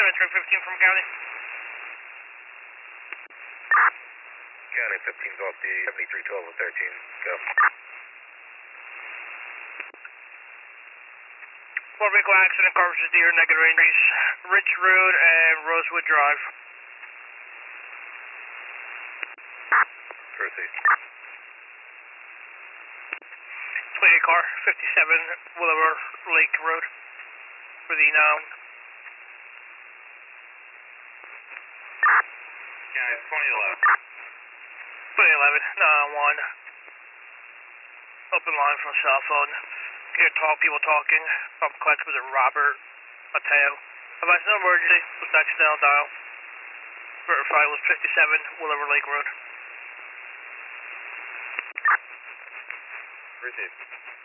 entering 15 from County. County 15's off the 7312 and 13. Go. Motor vehicle accident, car versus deer, negative ranges, Rich Road and Rosewood Drive. Proceed. 28 car, 57 Willower Lake Road for the now. County 2011. 2011, 911. Open line from cell phone. Hear people talking. From collected with Robert Mateo. Advise no emergency. Was accidental dial. Verified was 57 Willover Lake Road. Proceed.